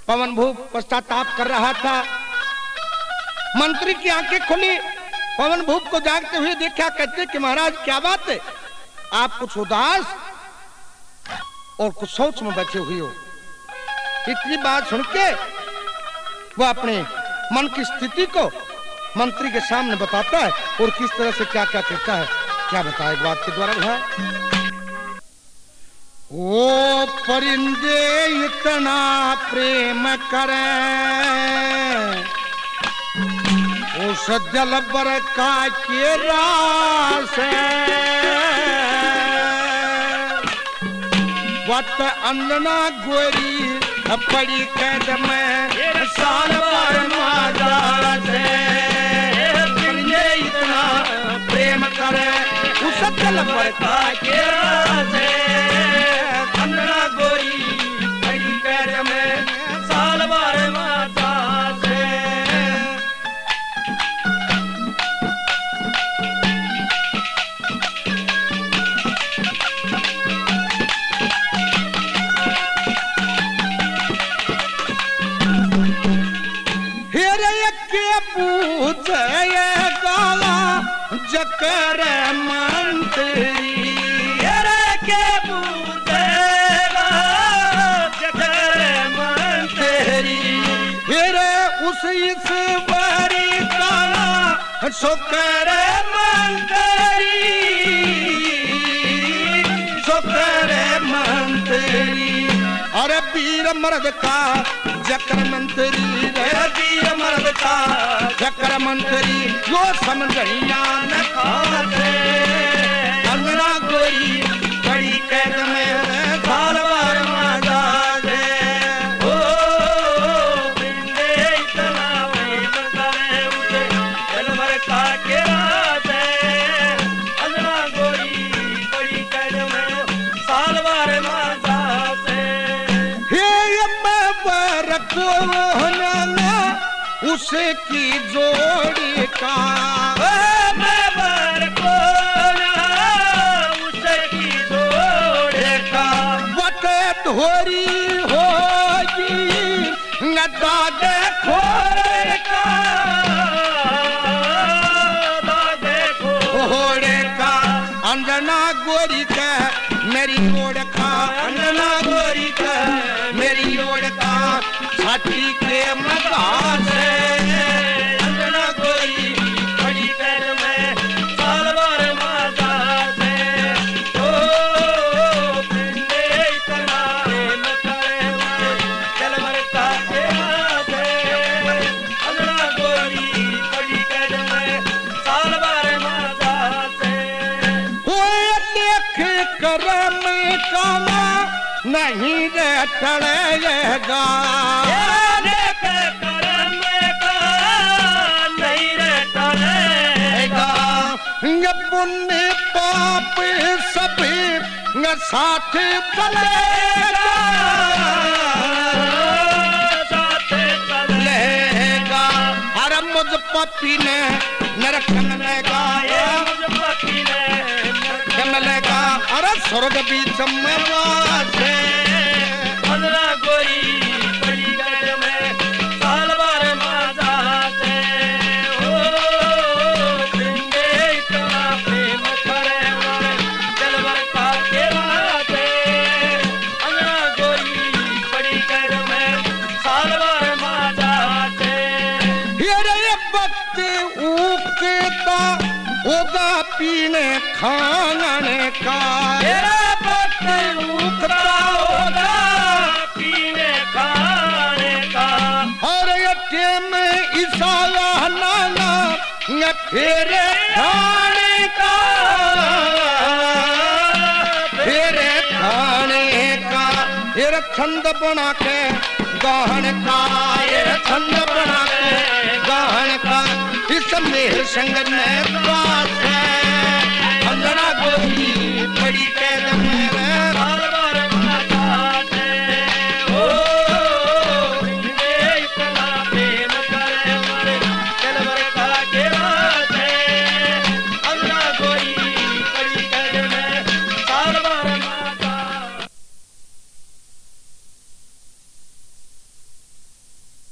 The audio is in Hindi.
पवन भूप पश्चाताप कर रहा था। मंत्री की आंखें खुली, पवन भूप को जागते हुए देखा, कहते कि महाराज क्या बात है, आप कुछ उदास और कुछ सोच में बैठे हुए हो। इतनी बात सुन के वह अपने मन की स्थिति को मंत्री के सामने बताता है और किस तरह से क्या क्या कहता है, क्या बताए बात के द्वारा है। ओ परिंदे इतना प्रेम करें उस जल पर का के रास वत अंजना गोरी पड़ी कैद में साल भर माता से। परिंदे इतना प्रेम करे उस जल पर का के रास अंजना गोरी पड़ी कैद में साल भर माता से। जकर मंत्री के पूछेगा जकर मंत्री फिर उस ईश्वरी का शुक्र मंत्री शुक्र मंत्री। अरे वीर मर्द का जकर मंत्री रे वीर मर्द का जकर मंत्री जो समझिया न खाते अंगना गोरी बड़ी कैद में साल भर माता से। ओ परिंदे इतना प्रेम करे उसे जल भर का के रास अंगना गोरी बड़ी कैद में साल भर माता से। उसकी जोड़ी का मैं बर को उसकी जोड़ी का बटे धोरी होगी नदा देखो का देखो घोड़े का अंजना गोरी का मेरी ओढ़ का अंजना गोरी का मेरी ओढ़ का छाती के मदार से अंजना गोरी बड़ी कैद में साल भर माता से। ओ परिंदे इतना प्रेम करे उसे जल भर का के रास अंजना गोरी बड़ी कैद में साल भर माता से। देख करम कामा नहीं रे टलेगा पुण्य पाप सभी साथ चलेगा साथ चलेगा। अरे मुझ पपी ने नरक मिलेगा मुझ पपी ने नरक मिलेगा। अरे स्वर्ग भी चमवासे अंजना गोरी बड़ी कैद में साल भर माता से। होगा पीने खाने का उखता होगा पीने खाने का। और ये में ईसाला नाना फिर खाने का फिर खाने का। फिर छंद बना के गहन का ये छंद बना के गहन का इस मेल संग में अंजना गोरी बड़ी